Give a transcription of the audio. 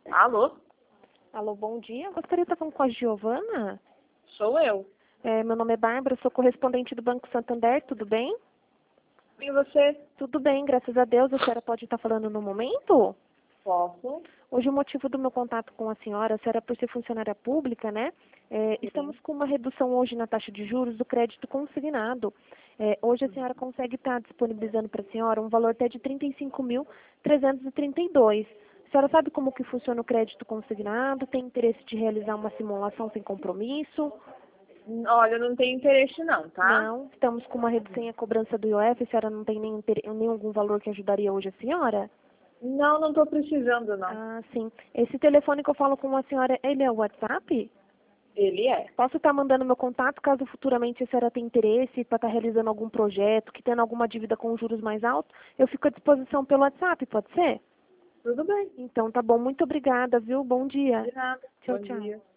Alô? Alô, bom dia. Gostaria de estar falando com a Giovana. Sou eu. Meu nome é Bárbara, sou correspondente do Banco Santander, tudo bem? E você? Tudo bem, graças a Deus. A senhora pode estar falando no momento? Posso? Hoje o motivo do meu contato com a senhora por ser funcionária pública, né? Estamos com uma redução hoje na taxa de juros do crédito consignado. Hoje a senhora consegue estar disponibilizando para a senhora um valor até de R$ 35.332. A senhora sabe como que funciona o crédito consignado? Tem interesse de realizar uma simulação sem compromisso? Olha, não tem interesse não, tá? Não, estamos com uma redução em cobrança do IOF. A senhora não tem nem algum valor que ajudaria hoje a senhora? Não, não tô precisando não. Ah, sim. Esse telefone que eu falo com a senhora, ele é o WhatsApp? Ele é. Posso estar mandando meu contato caso futuramente a senhora tenha interesse para estar realizando algum projeto, que tendo alguma dívida com juros mais altos, eu fico à disposição pelo WhatsApp, pode ser? Tudo bem. Então tá bom, muito obrigada, viu? Bom dia. De nada. Tchau, Bom tchau. dia.